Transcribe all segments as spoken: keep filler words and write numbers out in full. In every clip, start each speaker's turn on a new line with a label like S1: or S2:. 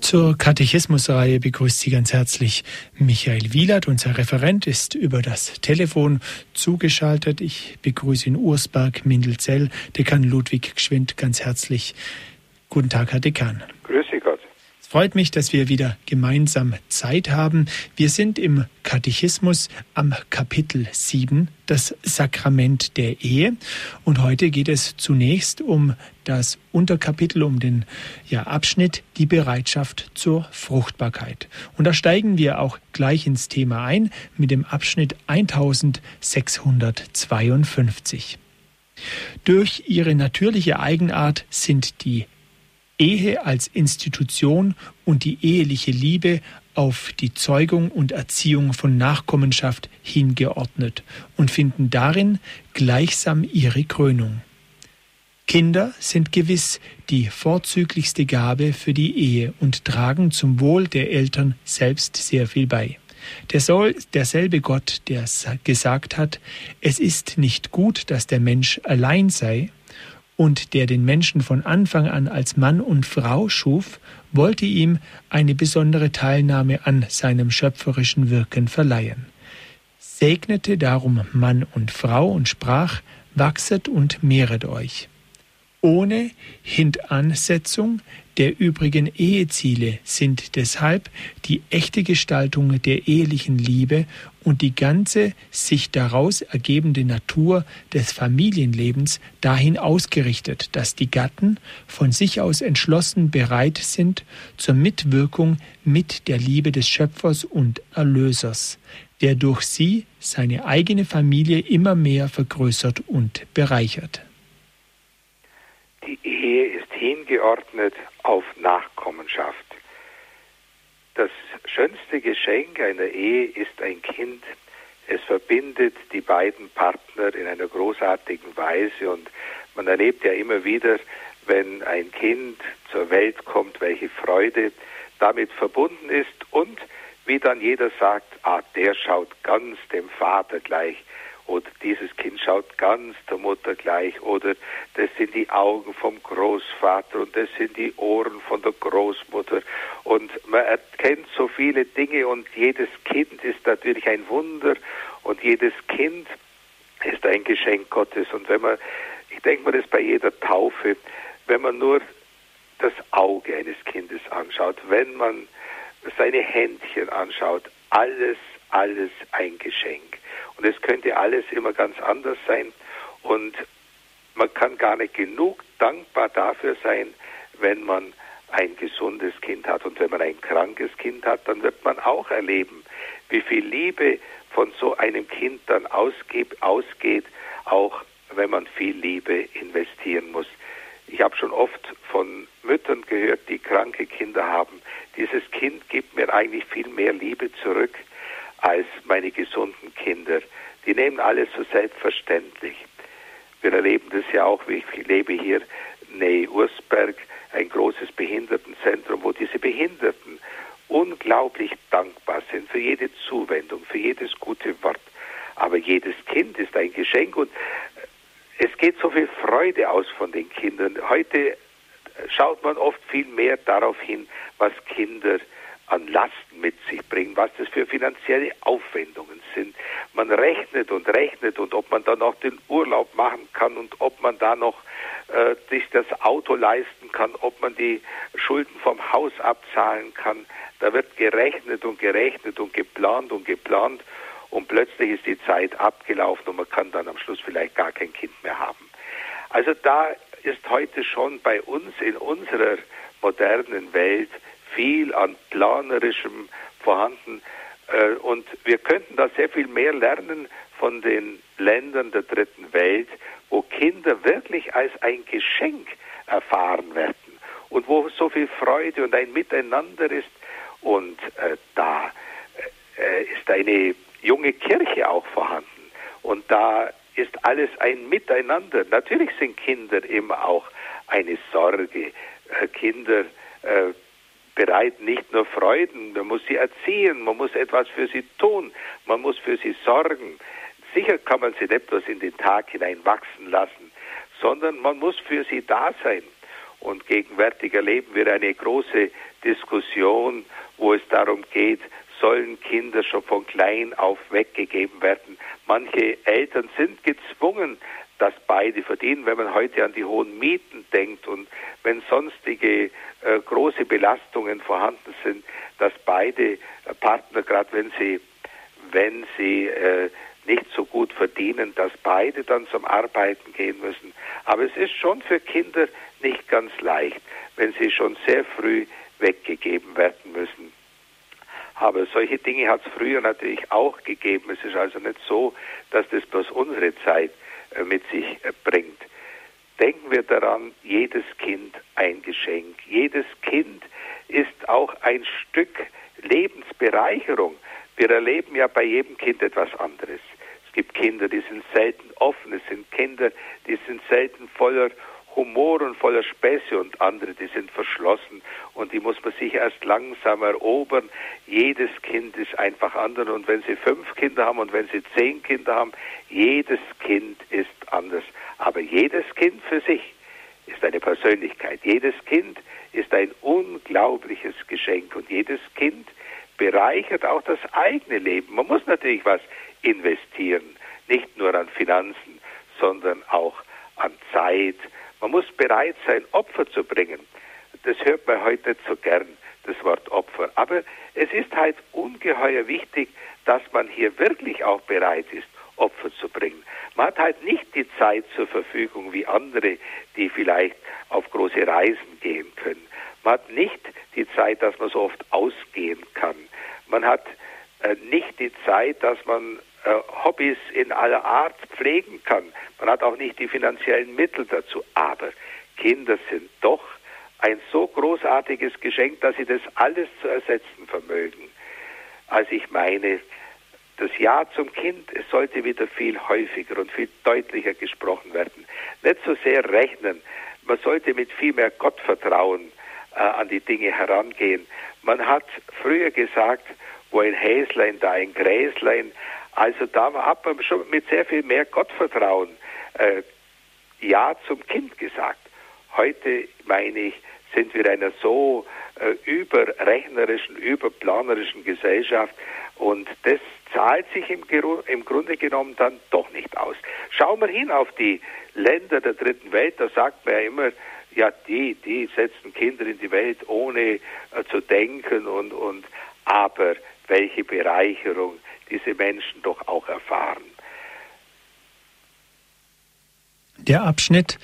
S1: Zur Katechismusreihe begrüßt Sie ganz herzlich Michael Wielert. Unser Referent ist über das Telefon zugeschaltet. Ich begrüße in Ursberg, Mindelzell, Dekan Ludwig Gschwind ganz herzlich. Guten Tag, Herr Dekan.
S2: Grüße Gott.
S1: Es freut mich, dass wir wieder gemeinsam Zeit haben. Wir sind im Katechismus am Kapitel sieben, das Sakrament der Ehe. Und heute geht es zunächst um das Unterkapitel, um den ja, Abschnitt, die Bereitschaft zur Fruchtbarkeit. Und da steigen wir auch gleich ins Thema ein mit dem Abschnitt eintausendsechshundertzweiundfünfzig. Durch ihre natürliche Eigenart sind die Ehe als Institution und die eheliche Liebe auf die Zeugung und Erziehung von Nachkommenschaft hingeordnet und finden darin gleichsam ihre Krönung. Kinder sind gewiss die vorzüglichste Gabe für die Ehe und tragen zum Wohl der Eltern selbst sehr viel bei. Der soll, derselbe Gott, der gesagt hat, es ist nicht gut, dass der Mensch allein sei, und der den Menschen von Anfang an als Mann und Frau schuf, wollte ihm eine besondere Teilnahme an seinem schöpferischen Wirken verleihen. Segnete darum Mann und Frau und sprach, wachset und mehret euch. Ohne Hintansetzung der übrigen Eheziele sind deshalb die echte Gestaltung der ehelichen Liebe und die ganze sich daraus ergebende Natur des Familienlebens dahin ausgerichtet, dass die Gatten von sich aus entschlossen bereit sind zur Mitwirkung mit der Liebe des Schöpfers und Erlösers, der durch sie seine eigene Familie immer mehr vergrößert und bereichert.
S2: Die Ehe ist hingeordnet auf Nachkommenschaft. Das schönste Geschenk einer Ehe ist ein Kind. Es verbindet die beiden Partner in einer großartigen Weise und man erlebt ja immer wieder, wenn ein Kind zur Welt kommt, welche Freude damit verbunden ist und wie dann jeder sagt, ah, der schaut ganz dem Vater gleich. Oder dieses Kind schaut ganz der Mutter gleich. Oder das sind die Augen vom Großvater und das sind die Ohren von der Großmutter. Und man erkennt so viele Dinge und jedes Kind ist natürlich ein Wunder und jedes Kind ist ein Geschenk Gottes. Und wenn man, ich denke mir das bei jeder Taufe, wenn man nur das Auge eines Kindes anschaut, wenn man seine Händchen anschaut, alles, alles ein Geschenk. Und es könnte alles immer ganz anders sein. Und man kann gar nicht genug dankbar dafür sein, wenn man ein gesundes Kind hat. Und wenn man ein krankes Kind hat, dann wird man auch erleben, wie viel Liebe von so einem Kind dann ausgeht, ausgeht auch wenn man viel Liebe investieren muss. Ich habe schon oft von Müttern gehört, die kranke Kinder haben. Dieses Kind gibt mir eigentlich viel mehr Liebe zurück als meine gesunden Kinder. Die nehmen alles so selbstverständlich. Wir erleben das ja auch, wie ich lebe hier nähe Ursberg, ein großes Behindertenzentrum, wo diese Behinderten unglaublich dankbar sind für jede Zuwendung, für jedes gute Wort. Aber jedes Kind ist ein Geschenk und es geht so viel Freude aus von den Kindern. Heute schaut man oft viel mehr darauf hin, was Kinder an Lasten mit sich bringen, was das für finanzielle Aufwendungen sind. Man rechnet und rechnet und ob man dann noch den Urlaub machen kann und ob man da noch äh, sich das Auto leisten kann, ob man die Schulden vom Haus abzahlen kann. Da wird gerechnet und gerechnet und geplant und geplant und plötzlich ist die Zeit abgelaufen und man kann dann am Schluss vielleicht gar kein Kind mehr haben. Also da ist heute schon bei uns in unserer modernen Welt viel an Planerischem vorhanden äh, und wir könnten da sehr viel mehr lernen von den Ländern der dritten Welt, wo Kinder wirklich als ein Geschenk erfahren werden und wo so viel Freude und ein Miteinander ist und äh, da äh, ist eine junge Kirche auch vorhanden und da ist alles ein Miteinander. Natürlich sind Kinder immer auch eine Sorge. Äh, Kinder äh, bereiten nicht nur Freuden, man muss sie erziehen, man muss etwas für sie tun, man muss für sie sorgen. Sicher kann man sie nicht bloß in den Tag hinein wachsen lassen, sondern man muss für sie da sein. Und gegenwärtig erleben wir eine große Diskussion Religion, wo es darum geht, sollen Kinder schon von klein auf weggegeben werden. Manche Eltern sind gezwungen, dass beide verdienen, wenn man heute an die hohen Mieten denkt und wenn sonstige äh, große Belastungen vorhanden sind, dass beide äh, Partner, gerade wenn sie, wenn sie äh, nicht so gut verdienen, dass beide dann zum Arbeiten gehen müssen. Aber es ist schon für Kinder nicht ganz leicht, wenn sie schon sehr früh weggegeben werden müssen. Aber solche Dinge hat es früher natürlich auch gegeben. Es ist also nicht so, dass das bloß unsere Zeit äh, mit sich äh, bringt. Denken wir daran, jedes Kind ein Geschenk. Jedes Kind ist auch ein Stück Lebensbereicherung. Wir erleben ja bei jedem Kind etwas anderes. Es gibt Kinder, die sind selten offen. Es sind Kinder, die sind selten voller Humor und voller Späße und andere, die sind verschlossen und die muss man sich erst langsam erobern. Jedes Kind ist einfach anders und wenn Sie fünf Kinder haben und wenn Sie zehn Kinder haben, jedes Kind ist anders. Aber jedes Kind für sich ist eine Persönlichkeit. Jedes Kind ist ein unglaubliches Geschenk und jedes Kind bereichert auch das eigene Leben. Man muss natürlich was investieren, nicht nur an Finanzen, sondern auch an Zeit. Man muss bereit sein, Opfer zu bringen. Das hört man heute nicht so gern, das Wort Opfer. Aber es ist halt ungeheuer wichtig, dass man hier wirklich auch bereit ist, Opfer zu bringen. Man hat halt nicht die Zeit zur Verfügung wie andere, die vielleicht auf große Reisen gehen können. Man hat nicht die Zeit, dass man so oft ausgehen kann. Man hat äh, nicht die Zeit, dass man äh, Hobbys in aller Art pflegen kann. Man hat auch nicht die finanziellen Mittel dazu. Aber Kinder sind doch ein so großartiges Geschenk, dass sie das alles zu ersetzen vermögen. Also ich meine, das Ja zum Kind, es sollte wieder viel häufiger und viel deutlicher gesprochen werden. Nicht so sehr rechnen. Man sollte mit viel mehr Gottvertrauen äh, an die Dinge herangehen. Man hat früher gesagt, wo ein Häslein, da ein Gräslein. Also da hat man schon mit sehr viel mehr Gottvertrauen äh, Ja zum Kind gesagt. Heute, meine ich, sind wir in einer so äh, überrechnerischen, überplanerischen Gesellschaft und das zahlt sich im, im Grunde genommen dann doch nicht aus. Schauen wir hin auf die Länder der dritten Welt, da sagt man ja immer, ja, die, die setzen Kinder in die Welt, ohne äh, zu denken und, und aber welche Bereicherung diese Menschen doch auch erfahren.
S1: Der Abschnitt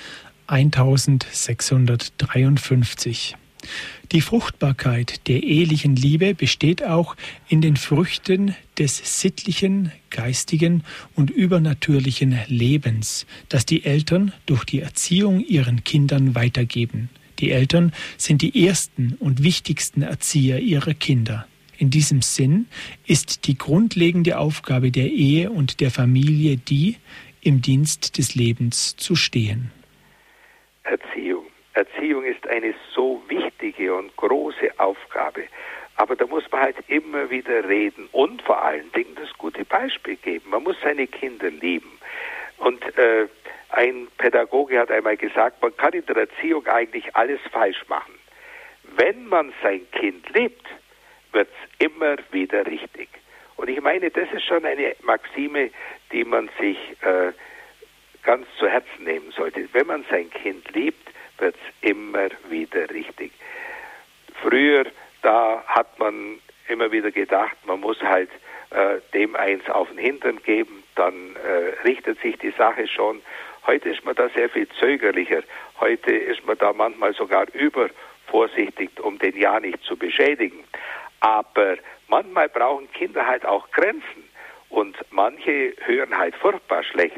S1: eintausendsechshundertdreiundfünfzig. Die Fruchtbarkeit der ehelichen Liebe besteht auch in den Früchten des sittlichen, geistigen und übernatürlichen Lebens, das die Eltern durch die Erziehung ihren Kindern weitergeben. Die Eltern sind die ersten und wichtigsten Erzieher ihrer Kinder. In diesem Sinn ist die grundlegende Aufgabe der Ehe und der Familie die, im Dienst des Lebens zu stehen.
S2: Erziehung. Erziehung ist eine so wichtige und große Aufgabe. Aber da muss man halt immer wieder reden und vor allen Dingen das gute Beispiel geben. Man muss seine Kinder lieben. Und äh, ein Pädagoge hat einmal gesagt, man kann in der Erziehung eigentlich alles falsch machen. Wenn man sein Kind liebt, wird es immer wieder richtig. Und ich meine, das ist schon eine Maxime, die man sich äh, ganz zu Herzen nehmen sollte. Wenn man sein Kind liebt, wird es immer wieder richtig. Früher, da hat man immer wieder gedacht, man muss halt äh, dem eins auf den Hintern geben, dann äh, richtet sich die Sache schon. Heute ist man da sehr viel zögerlicher. Heute ist man da manchmal sogar übervorsichtig, um den Ja nicht zu beschädigen. Aber manchmal brauchen Kinder halt auch Grenzen und manche hören halt furchtbar schlecht.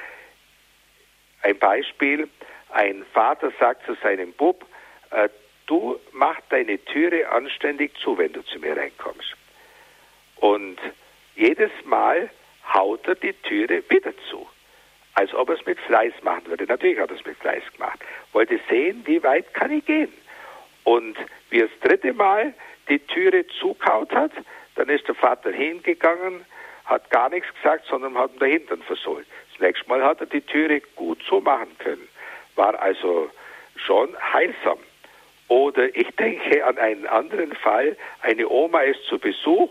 S2: Ein Beispiel, ein Vater sagt zu seinem Bub, äh, du mach deine Türe anständig zu, wenn du zu mir reinkommst. Und jedes Mal haut er die Türe wieder zu, als ob er es mit Fleiß machen würde. Natürlich hat er es mit Fleiß gemacht. Wollte sehen, wie weit kann ich gehen. Und wie er das dritte Mal die Türe zugehaut hat, dann ist der Vater hingegangen, hat gar nichts gesagt, sondern hat ihn der Hintern versohlt. Das nächste Mal hat er die Türe gut so machen können. War also schon heilsam. Oder ich denke an einen anderen Fall, eine Oma ist zu Besuch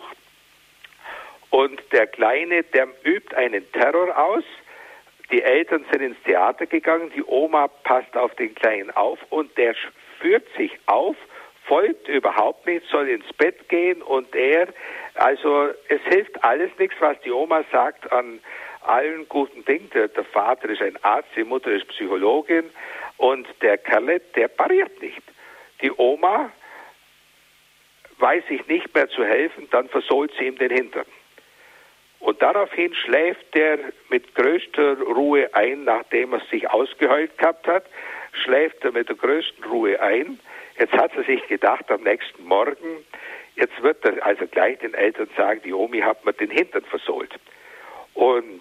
S2: und der Kleine, der übt einen Terror aus. Die Eltern sind ins Theater gegangen, die Oma passt auf den Kleinen auf und der führt sich auf, folgt überhaupt nicht, soll ins Bett gehen und er, also es hilft alles nichts, was die Oma sagt an allen guten Dingen. Der, der Vater ist ein Arzt, die Mutter ist Psychologin und der Kerl, der pariert nicht. Die Oma weiß sich nicht mehr zu helfen, dann versohlt sie ihm den Hintern. Und daraufhin schläft er mit größter Ruhe ein, nachdem er sich ausgeheult gehabt hat, schläft er mit der größten Ruhe ein. Jetzt hat er sich gedacht, am nächsten Morgen, jetzt wird er also gleich den Eltern sagen, die Omi hat mir den Hintern versohlt. Und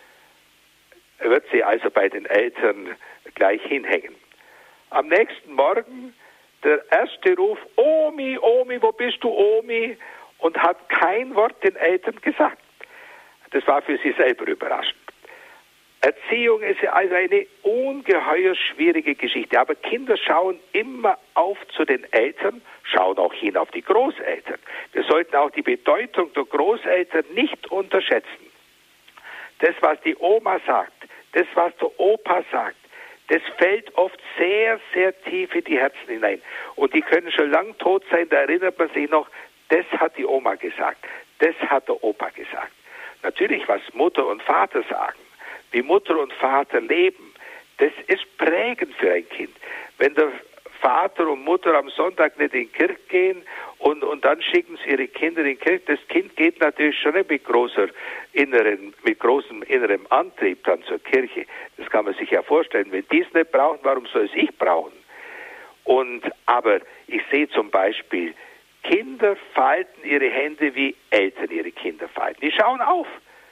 S2: er wird sie also bei den Eltern gleich hinhängen. Am nächsten Morgen der erste Ruf, Omi, Omi, wo bist du, Omi? Und hat kein Wort den Eltern gesagt. Das war für sie selber überraschend. Erziehung ist ja also eine ungeheuer schwierige Geschichte. Aber Kinder schauen immer auf zu den Eltern, schauen auch hin auf die Großeltern. Wir sollten auch die Bedeutung der Großeltern nicht unterschätzen. Das, was die Oma sagt, das, was der Opa sagt, das fällt oft sehr, sehr tief in die Herzen hinein. Und die können schon lang tot sein, da erinnert man sich noch, das hat die Oma gesagt, das hat der Opa gesagt. Natürlich, was Mutter und Vater sagen, wie Mutter und Vater leben, das ist prägend für ein Kind. Wenn der Vater und Mutter am Sonntag nicht in die Kirche gehen und, und dann schicken sie ihre Kinder in die Kirche, das Kind geht natürlich schon nicht mit, großer inneren, mit großem innerem Antrieb dann zur Kirche. Das kann man sich ja vorstellen. Wenn die es nicht brauchen, warum soll es ich brauchen? Und, aber ich sehe zum Beispiel, Kinder falten ihre Hände, wie Eltern ihre Kinder falten. Die schauen auf.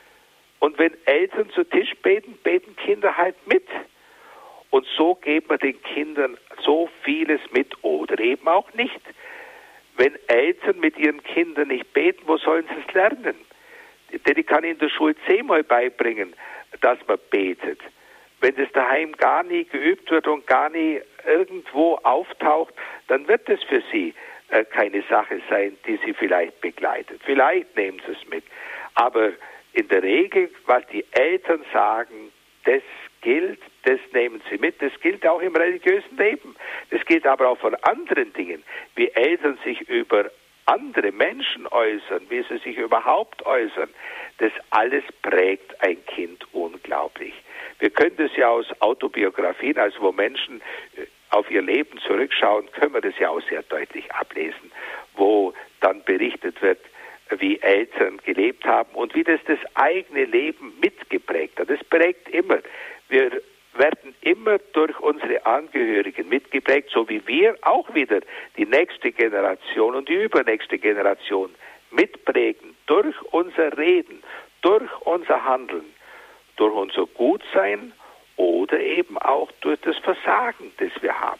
S2: Und wenn Eltern zu Tisch beten, beten Kinder halt mit. Und so gibt man den Kindern so vieles mit oder eben auch nicht. Wenn Eltern mit ihren Kindern nicht beten, wo sollen sie es lernen? Denn ich kann in der Schule zehnmal beibringen, dass man betet. Wenn das daheim gar nie geübt wird und gar nie irgendwo auftaucht, dann wird es für sie äh, keine Sache sein, die sie vielleicht begleitet. Vielleicht nehmen sie es mit. Aber in der Regel, was die Eltern sagen, das gilt, das nehmen sie mit. Das gilt auch im religiösen Leben. Das gilt aber auch von anderen Dingen, wie Eltern sich über andere Menschen äußern, wie sie sich überhaupt äußern. Das alles prägt ein Kind unglaublich. Wir können das ja aus Autobiografien, also wo Menschen auf ihr Leben zurückschauen, können wir das ja auch sehr deutlich ablesen, wo dann berichtet wird, wie Eltern gelebt haben und wie das das eigene Leben mitgeprägt hat. Das prägt immer. Wir werden immer durch unsere Angehörigen mitgeprägt, so wie wir auch wieder die nächste Generation und die übernächste Generation mitprägen, durch unser Reden, durch unser Handeln, durch unser Gutsein oder eben auch durch das Versagen, das wir haben.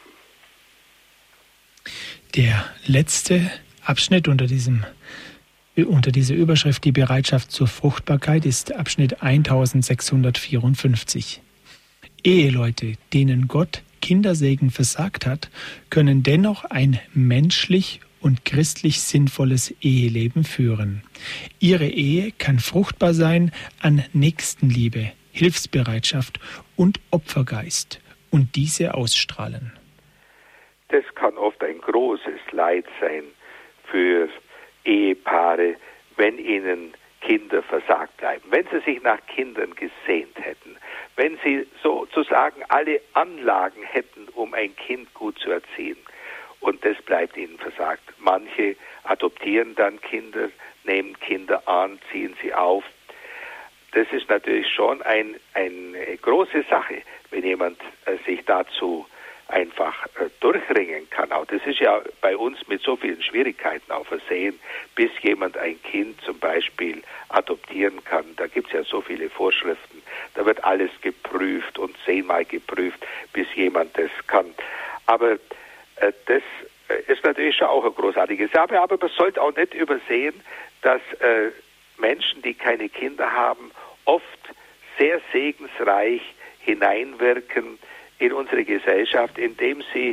S1: Der letzte Abschnitt unter diesem Unter dieser Überschrift die Bereitschaft zur Fruchtbarkeit ist Abschnitt eintausendsechshundertvierundfünfzig. Eheleute, denen Gott Kindersegen versagt hat, können dennoch ein menschlich und christlich sinnvolles Eheleben führen. Ihre Ehe kann fruchtbar sein an Nächstenliebe, Hilfsbereitschaft und Opfergeist und diese ausstrahlen.
S2: Das kann oft ein großes Leid sein für Ehepaare, wenn ihnen Kinder versagt bleiben, wenn sie sich nach Kindern gesehnt hätten, wenn sie sozusagen alle Anlagen hätten, um ein Kind gut zu erziehen. Und das bleibt ihnen versagt. Manche adoptieren dann Kinder, nehmen Kinder an, ziehen sie auf. Das ist natürlich schon ein, eine große Sache, wenn jemand äh, sich dazu einfach äh, durchringen kann. Auch das ist ja bei uns mit so vielen Schwierigkeiten auch versehen, bis jemand ein Kind zum Beispiel adoptieren kann. Da gibt es ja so viele Vorschriften. Da wird alles geprüft und zehnmal geprüft, bis jemand das kann. Aber äh, das äh, ist natürlich schon auch eine großartige Sache. Aber man sollte auch nicht übersehen, dass äh, Menschen, die keine Kinder haben, oft sehr segensreich hineinwirken in unsere Gesellschaft, indem sie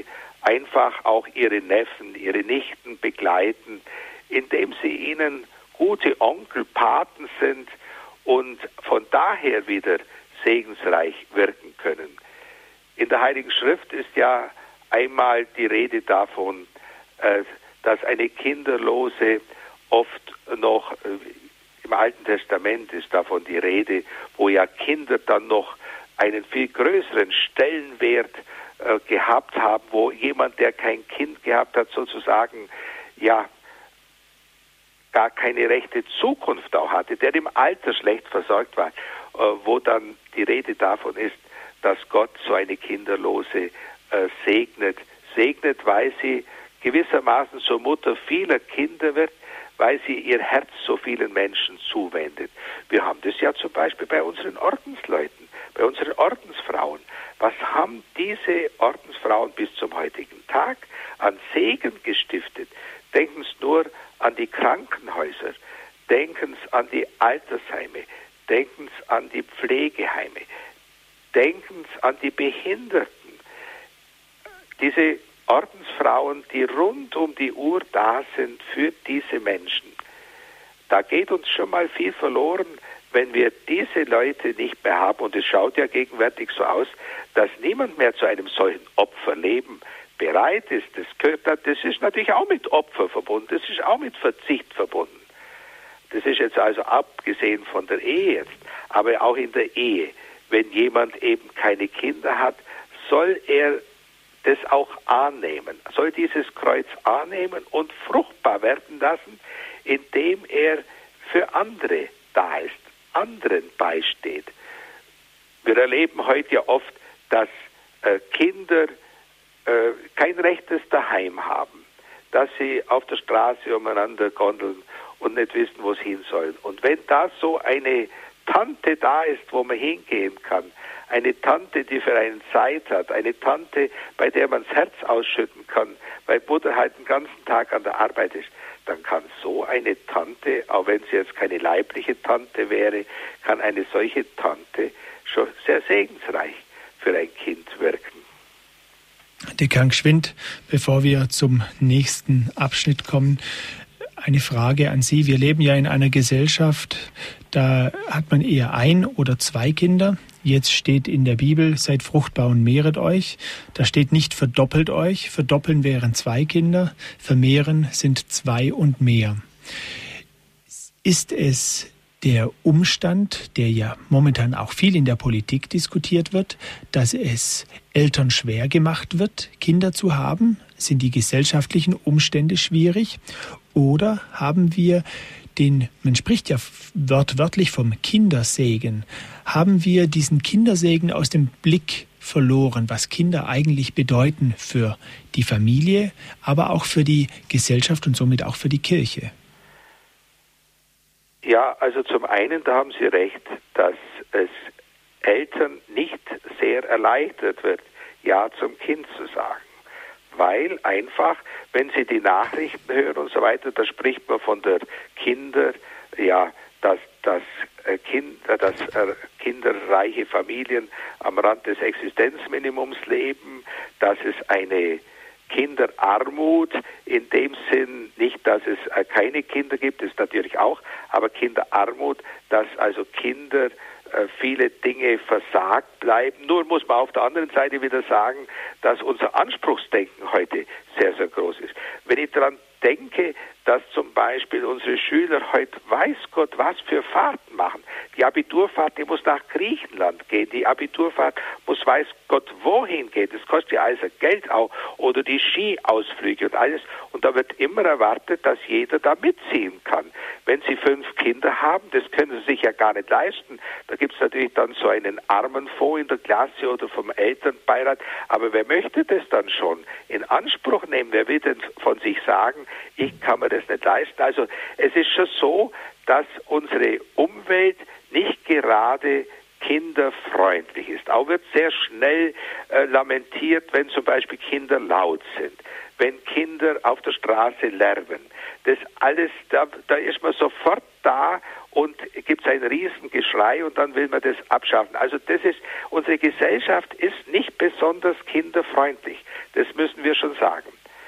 S2: einfach auch ihre Neffen, ihre Nichten begleiten, indem sie ihnen gute Onkel, Paten sind und von daher wieder segensreich wirken können. In der Heiligen Schrift ist ja einmal die Rede davon, dass eine Kinderlose oft noch, im Alten Testament ist davon die Rede, wo ja Kinder dann noch einen viel größeren Stellenwert äh, gehabt haben, wo jemand, der kein Kind gehabt hat, sozusagen ja gar keine rechte Zukunft auch hatte, der im Alter schlecht versorgt war, äh, wo dann die Rede davon ist, dass Gott so eine Kinderlose äh, segnet. Segnet, weil sie gewissermaßen zur Mutter vieler Kinder wird, weil sie ihr Herz so vielen Menschen zuwendet. Wir haben das ja zum Beispiel bei unseren Ordensleuten, bei unseren Ordensfrauen. Was haben diese Ordensfrauen bis zum heutigen Tag an Segen gestiftet? Denken Sie nur an die Krankenhäuser, denken Sie an die Altersheime, denken Sie an die Pflegeheime, denken Sie an die Behinderten. Diese Ordensfrauen, die rund um die Uhr da sind für diese Menschen. Da geht uns schon mal viel verloren, wenn wir diese Leute nicht mehr haben. Und es schaut ja gegenwärtig so aus, dass niemand mehr zu einem solchen Opferleben bereit ist. Das, gehört, das ist natürlich auch mit Opfer verbunden, das ist auch mit Verzicht verbunden. Das ist jetzt also abgesehen von der Ehe jetzt, aber auch in der Ehe. Wenn jemand eben keine Kinder hat, soll er das auch annehmen, soll dieses Kreuz annehmen und fruchtbar werden lassen, indem er für andere da ist, anderen beisteht. Wir erleben heute ja oft, dass äh, Kinder äh, kein rechtes Daheim haben, dass sie auf der Straße umeinander gondeln und nicht wissen, wo sie hin sollen. Und wenn da so eine Tante da ist, wo man hingehen kann, eine Tante, die für einen Zeit hat, eine Tante, bei der man das Herz ausschütten kann, weil Mutter halt den ganzen Tag an der Arbeit ist, dann kann so eine Tante, auch wenn sie jetzt keine leibliche Tante wäre, kann eine solche Tante schon sehr segensreich für ein Kind wirken.
S1: Dekan Gschwind, bevor wir zum nächsten Abschnitt kommen, eine Frage an Sie. Wir leben ja in einer Gesellschaft, da hat man eher ein oder zwei Kinder. Jetzt steht in der Bibel, seid fruchtbar und mehret euch. Da steht nicht verdoppelt euch. Verdoppeln wären zwei Kinder, vermehren sind zwei und mehr. Ist es der Umstand, der ja momentan auch viel in der Politik diskutiert wird, dass es Eltern schwer gemacht wird, Kinder zu haben? Sind die gesellschaftlichen Umstände schwierig? Oder haben wir den, man spricht ja wörtlich vom Kindersegen, haben wir diesen Kindersegen aus dem Blick verloren, was Kinder eigentlich bedeuten für die Familie, aber auch für die Gesellschaft und somit auch für die Kirche?
S2: Ja, also zum einen, da haben Sie recht, dass es Eltern nicht sehr erleichtert wird, Ja zum Kind zu sagen. Weil einfach, wenn Sie die Nachrichten hören und so weiter, da spricht man von der Kinder, ja, dass, dass, äh, kind, dass äh, kinderreiche Familien am Rand des Existenzminimums leben, dass es eine Kinderarmut in dem Sinn, nicht, dass es äh, keine Kinder gibt, ist natürlich auch, aber Kinderarmut, dass also Kinder äh, viele Dinge versagt bleiben. Nur muss man auf der anderen Seite wieder sagen, dass unser Anspruchsdenken heute sehr, sehr groß ist. Wenn ich daran denke, dass zum Beispiel unsere Schüler heute weiß Gott was für Fahrten machen. Die Abiturfahrt, die muss nach Griechenland gehen. Die Abiturfahrt muss weiß Gott wohin gehen. Das kostet ja also Geld auch. Oder die Skiausflüge und alles. Und da wird immer erwartet, dass jeder da mitziehen kann. Wenn Sie fünf Kinder haben, das können Sie sich ja gar nicht leisten. Da gibt es natürlich dann so einen Armenfonds in der Klasse oder vom Elternbeirat. Aber wer möchte das dann schon in Anspruch nehmen? Wer will denn von sich sagen, ich kann mir das nicht leisten? Also es ist schon so, dass unsere Umwelt nicht gerade kinderfreundlich ist. Auch wird sehr schnell äh, lamentiert, wenn zum Beispiel Kinder laut sind, wenn Kinder auf der Straße lärmen. Das alles, da, da ist man sofort da und gibt es ein Riesengeschrei und dann will man das abschaffen. Also das ist, unsere Gesellschaft ist nicht besonders kinderfreundlich. Das müssen wir schon sagen.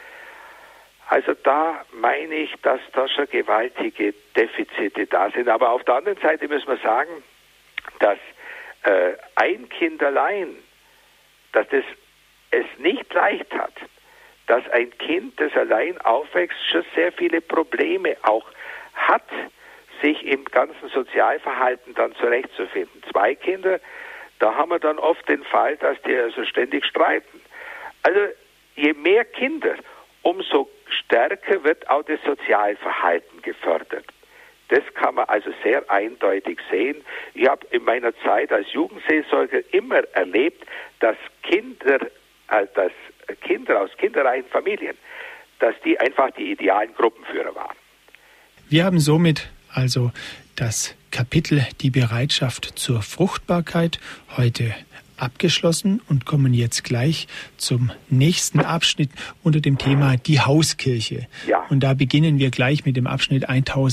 S2: Also da meine ich, dass da schon gewaltige Defizite da sind. Aber auf der anderen Seite müssen wir sagen, dass äh, ein Kind allein, dass das es nicht leicht hat, dass ein Kind, das allein aufwächst, schon sehr viele Probleme auch hat, sich im ganzen Sozialverhalten dann zurechtzufinden. Zwei Kinder, da haben wir dann oft den Fall, dass die also ständig streiten. Also je mehr Kinder, umso stärker wird auch das Sozialverhalten gefördert. Das kann man also sehr eindeutig sehen. Ich habe in meiner Zeit als Jugendseelsorger immer erlebt, dass Kinder, äh, dass Kinder aus kinderreichen Familien, dass die einfach die idealen Gruppenführer waren.
S1: Wir haben somit also das Kapitel Die Bereitschaft zur Fruchtbarkeit heute abgeschlossen und kommen jetzt gleich zum nächsten Abschnitt unter dem Thema die Hauskirche.
S2: Ja.
S1: Und da beginnen wir gleich mit dem Abschnitt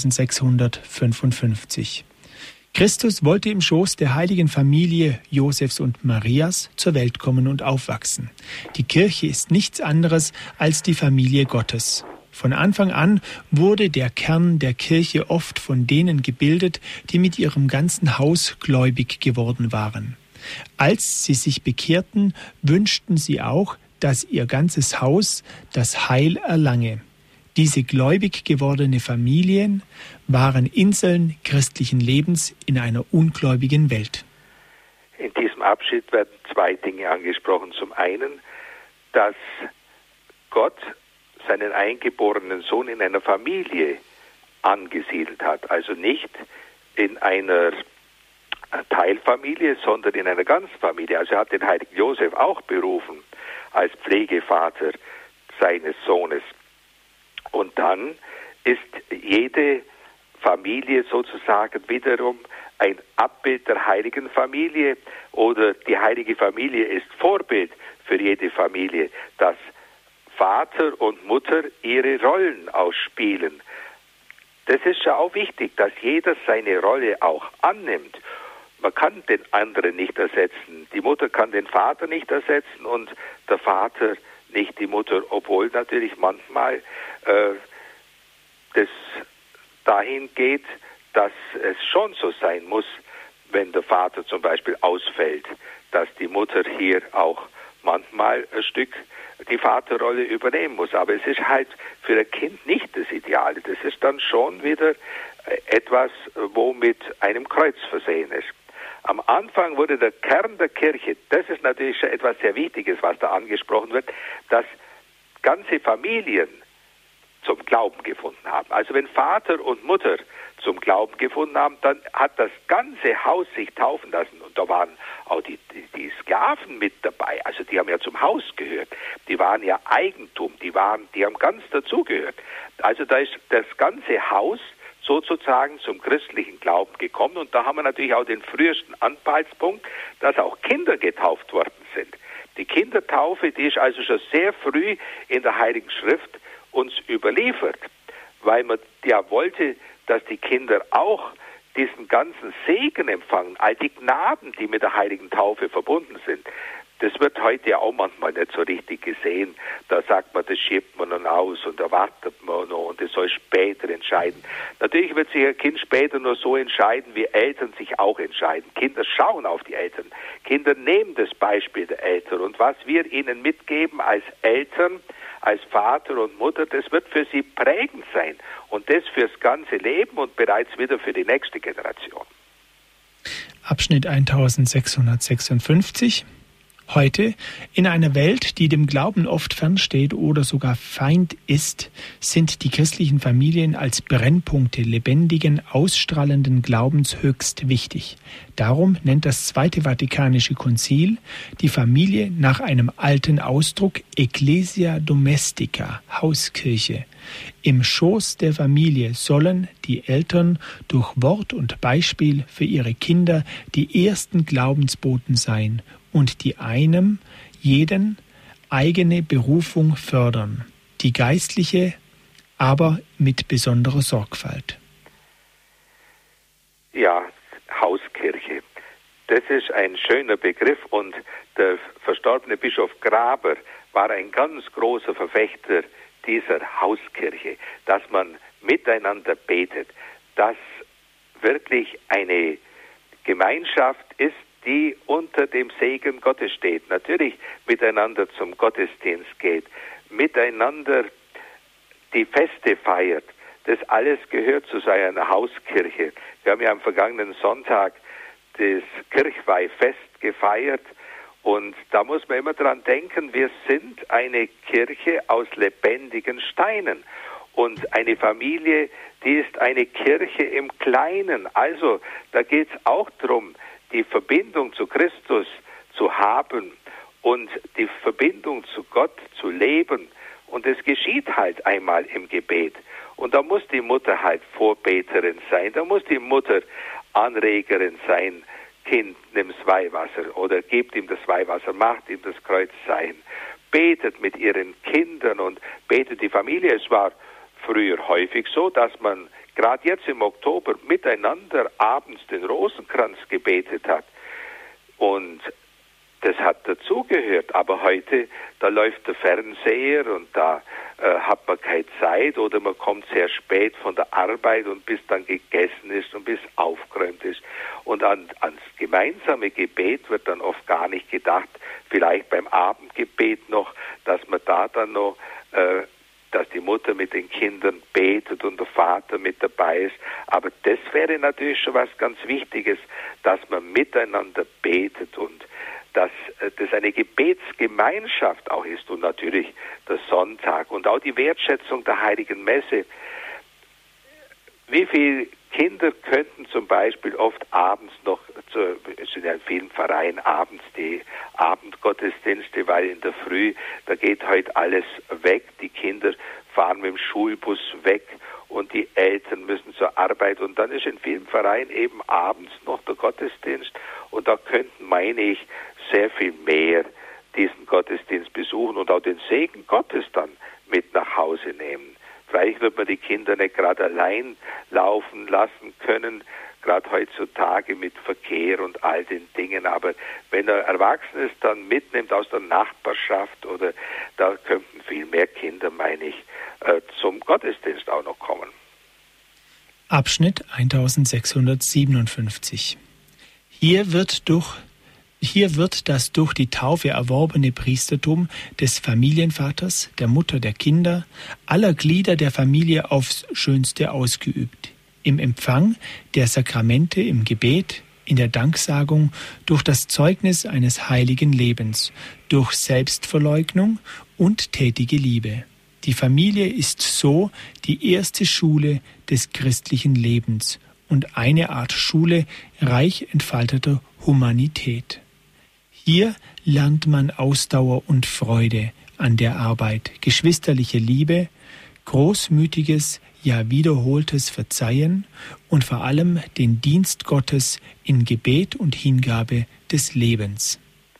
S1: eintausendsechshundertfünfundfünfzig. Christus wollte im Schoß der heiligen Familie Josefs und Marias zur Welt kommen und aufwachsen. Die Kirche ist nichts anderes als die Familie Gottes. Von Anfang an wurde der Kern der Kirche oft von denen gebildet, die mit ihrem ganzen Haus gläubig geworden waren. Als sie sich bekehrten, wünschten sie auch, dass ihr ganzes Haus das Heil erlange. Diese gläubig gewordene Familien waren Inseln christlichen Lebens in einer ungläubigen Welt.
S2: In diesem Abschnitt werden zwei Dinge angesprochen. Zum einen, dass Gott seinen eingeborenen Sohn in einer Familie angesiedelt hat, also nicht in einer Teilfamilie, sondern in einer Ganzfamilie. Also er hat den heiligen Josef auch berufen als Pflegevater seines Sohnes. Und dann ist jede Familie sozusagen wiederum ein Abbild der heiligen Familie oder die heilige Familie ist Vorbild für jede Familie, dass Vater und Mutter ihre Rollen ausspielen. Das ist ja auch wichtig, dass jeder seine Rolle auch annimmt. Man kann den anderen nicht ersetzen. Die Mutter kann den Vater nicht ersetzen und der Vater nicht die Mutter, obwohl natürlich manchmal äh, das dahin geht, dass es schon so sein muss, wenn der Vater zum Beispiel ausfällt, dass die Mutter hier auch manchmal ein Stück die Vaterrolle übernehmen muss. Aber es ist halt für ein Kind nicht das Ideale. Das ist dann schon wieder etwas, wo mit einem Kreuz versehen ist. Am Anfang wurde der Kern der Kirche, das ist natürlich schon etwas sehr Wichtiges, was da angesprochen wird, dass ganze Familien zum Glauben gefunden haben. Also wenn Vater und Mutter zum Glauben gefunden haben, dann hat das ganze Haus sich taufen lassen. Und da waren auch die, die, die Sklaven mit dabei. Also die haben ja zum Haus gehört. Die waren ja Eigentum. Die waren, die haben ganz dazugehört. Also da ist das ganze Haus sozusagen zum christlichen Glauben gekommen. Und da haben wir natürlich auch den frühesten Anhaltspunkt, dass auch Kinder getauft worden sind. Die Kindertaufe, die ist also schon sehr früh in der Heiligen Schrift uns überliefert, weil man ja wollte, dass die Kinder auch diesen ganzen Segen empfangen, all die Gnaden, die mit der heiligen Taufe verbunden sind. Das wird heute ja auch manchmal nicht so richtig gesehen. Da sagt man, das schiebt man dann aus und da wartet man noch und das soll später entscheiden. Natürlich wird sich ein Kind später nur so entscheiden, wie Eltern sich auch entscheiden. Kinder schauen auf die Eltern. Kinder nehmen das Beispiel der Eltern. Und was wir ihnen mitgeben als Eltern, als Vater und Mutter, das wird für sie prägend sein. Und das fürs ganze Leben und bereits wieder für die nächste Generation.
S1: Abschnitt eintausendsechshundertsechsundfünfzig. Heute, in einer Welt, die dem Glauben oft fernsteht oder sogar Feind ist, sind die christlichen Familien als Brennpunkte lebendigen, ausstrahlenden Glaubens höchst wichtig. Darum nennt das Zweite Vatikanische Konzil die Familie nach einem alten Ausdruck Ecclesia Domestica, Hauskirche. Im Schoß der Familie sollen die Eltern durch Wort und Beispiel für ihre Kinder die ersten Glaubensboten sein und die einem jeden eigene Berufung fördern, die geistliche, aber mit besonderer Sorgfalt.
S2: Ja, Hauskirche. Das ist ein schöner Begriff und der verstorbene Bischof Graber war ein ganz großer Verfechter dieser Hauskirche, dass man miteinander betet, dass wirklich eine Gemeinschaft ist, die unter dem Segen Gottes steht. Natürlich miteinander zum Gottesdienst geht, miteinander die Feste feiert. Das alles gehört zu seiner Hauskirche. Wir haben ja am vergangenen Sonntag das Kirchweihfest gefeiert und da muss man immer dran denken, wir sind eine Kirche aus lebendigen Steinen und eine Familie, die ist eine Kirche im Kleinen. Also da geht es auch darum, die Verbindung zu Christus zu haben und die Verbindung zu Gott zu leben. Und es geschieht halt einmal im Gebet. Und da muss die Mutter halt Vorbeterin sein, da muss die Mutter Anregerin sein. Kind, nimm's Weihwasser oder gebt ihm das Weihwasser, macht ihm das Kreuzzeichen. Betet mit ihren Kindern und betet die Familie. Es war früher häufig so, dass man gerade jetzt im Oktober miteinander abends den Rosenkranz gebetet hat. Und das hat dazugehört, aber heute, da läuft der Fernseher und da äh, hat man keine Zeit oder man kommt sehr spät von der Arbeit und bis dann gegessen ist und bis aufgeräumt ist. Und an, ans gemeinsame Gebet wird dann oft gar nicht gedacht, vielleicht beim Abendgebet noch, dass man da dann noch, äh, dass die Mutter mit den Kindern betet und der Vater mit dabei ist. Aber das wäre natürlich schon was ganz Wichtiges, dass man miteinander betet und dass das eine Gebetsgemeinschaft auch ist und natürlich der Sonntag und auch die Wertschätzung der Heiligen Messe. Wie viele Kinder könnten zum Beispiel oft abends noch, zu, es sind ja in vielen Vereinen abends die Abendgottesdienste, weil in der Früh, da geht heute alles weg, die Kinder fahren mit dem Schulbus weg und die Eltern müssen zur Arbeit und dann ist in vielen Vereinen eben abends noch der Gottesdienst und da könnten, meine ich, sehr viel mehr diesen Gottesdienst besuchen und auch den Segen Gottes dann mit nach Hause nehmen. Vielleicht wird man die Kinder nicht gerade allein laufen lassen können, gerade heutzutage mit Verkehr und all den Dingen, aber wenn er erwachsen ist, dann mitnimmt aus der Nachbarschaft oder da könnten viel mehr Kinder, meine ich, zum Gottesdienst auch noch kommen.
S1: Abschnitt eintausendsechshundertsiebenundfünfzig. Hier wird durch Hier wird das durch die Taufe erworbene Priestertum des Familienvaters, der Mutter, der Kinder, aller Glieder der Familie aufs Schönste ausgeübt. Im Empfang der Sakramente, im Gebet, in der Danksagung, durch das Zeugnis eines heiligen Lebens, durch Selbstverleugnung und tätige Liebe. Die Familie ist so die erste Schule des christlichen Lebens und eine Art Schule reich entfalteter Humanität. Hier lernt man Ausdauer und Freude an der Arbeit, geschwisterliche Liebe, großmütiges, ja wiederholtes Verzeihen und vor allem den Dienst Gottes in Gebet und Hingabe des Lebens.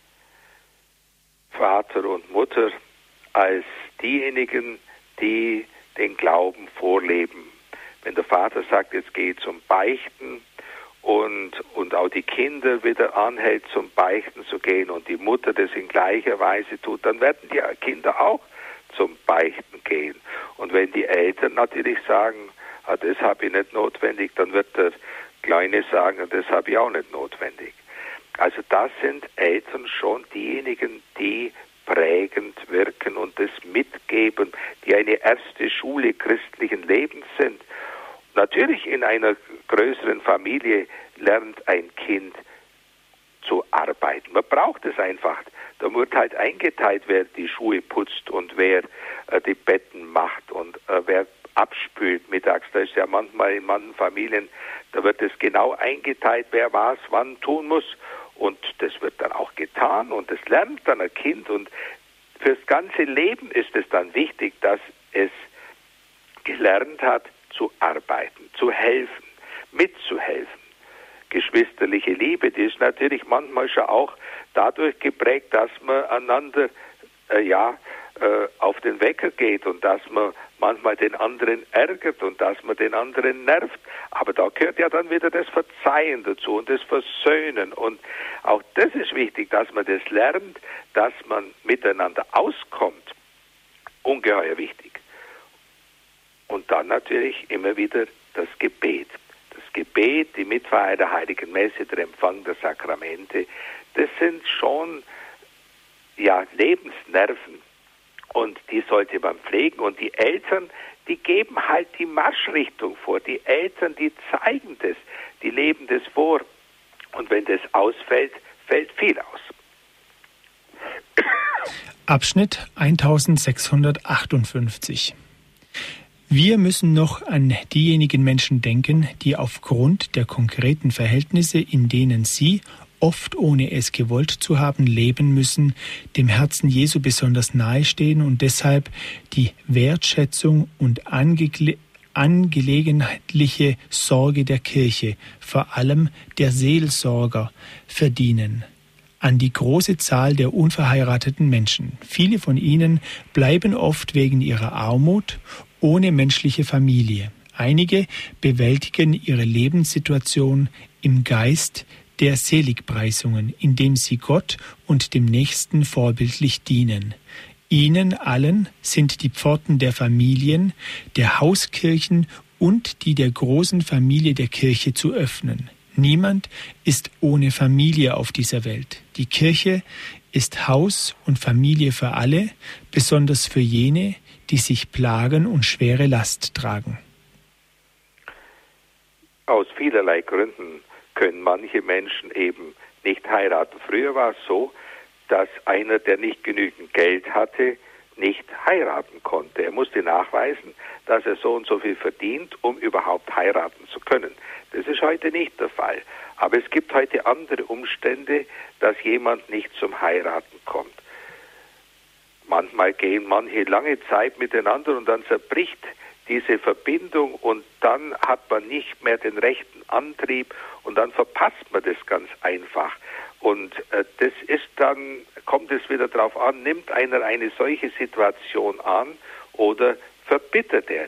S2: Vater und Mutter als diejenigen, die den Glauben vorleben. Wenn der Vater sagt, jetzt geh zum Beichten, Und, und auch die Kinder wieder anhält, zum Beichten zu gehen und die Mutter das in gleicher Weise tut, dann werden die Kinder auch zum Beichten gehen. Und wenn die Eltern natürlich sagen, ah, das habe ich nicht notwendig, dann wird der Kleine sagen, das habe ich auch nicht notwendig. Also das sind Eltern schon diejenigen, die prägend wirken und das mitgeben, die eine erste Schule christlichen Lebens sind. Natürlich in einer größeren Familie lernt ein Kind zu arbeiten. Man braucht es einfach. Da wird halt eingeteilt, wer die Schuhe putzt und wer äh, die Betten macht und äh, wer abspült mittags. Da ist ja manchmal in manchen Familien, da wird es genau eingeteilt, wer was wann tun muss. Und das wird dann auch getan und das lernt dann ein Kind. Und fürs ganze Leben ist es dann wichtig, dass es gelernt hat, zu arbeiten, zu helfen, mitzuhelfen. Geschwisterliche Liebe, die ist natürlich manchmal schon auch dadurch geprägt, dass man einander äh, ja, äh, auf den Wecker geht und dass man manchmal den anderen ärgert und dass man den anderen nervt. Aber da gehört ja dann wieder das Verzeihen dazu und das Versöhnen. Und auch das ist wichtig, dass man das lernt, dass man miteinander auskommt. Ungeheuer wichtig. Und dann natürlich immer wieder das Gebet. Das Gebet, die Mitfeier der Heiligen Messe, der Empfang der Sakramente, das sind schon ja, Lebensnerven. Und die sollte man pflegen. Und die Eltern, die geben halt die Marschrichtung vor. Die Eltern, die zeigen das, die leben das vor. Und wenn das ausfällt, fällt viel aus.
S1: Abschnitt eintausendsechshundertachtundfünfzig. Wir müssen noch an diejenigen Menschen denken, die aufgrund der konkreten Verhältnisse, in denen sie, oft ohne es gewollt zu haben, leben müssen, dem Herzen Jesu besonders nahestehen und deshalb die Wertschätzung und angegle- angelegentliche Sorge der Kirche, vor allem der Seelsorger, verdienen. An die große Zahl der unverheirateten Menschen. Viele von ihnen bleiben oft wegen ihrer Armut ohne menschliche Familie. Einige bewältigen ihre Lebenssituation im Geist der Seligpreisungen, indem sie Gott und dem Nächsten vorbildlich dienen. Ihnen allen sind die Pforten der Familien, der Hauskirchen und die der großen Familie der Kirche zu öffnen. Niemand ist ohne Familie auf dieser Welt. Die Kirche ist Haus und Familie für alle, besonders für jene, die sich plagen und schwere Last tragen.
S2: Aus vielerlei Gründen können manche Menschen eben nicht heiraten. Früher war es so, dass einer, der nicht genügend Geld hatte, nicht heiraten konnte. Er musste nachweisen, dass er so und so viel verdient, um überhaupt heiraten zu können. Das ist heute nicht der Fall. Aber es gibt heute andere Umstände, dass jemand nicht zum Heiraten kommt. Manchmal gehen manche lange Zeit miteinander und dann zerbricht diese Verbindung und dann hat man nicht mehr den rechten Antrieb und dann verpasst man das ganz einfach. Und äh, das ist dann, kommt es wieder darauf an, nimmt einer eine solche Situation an oder verbittert er.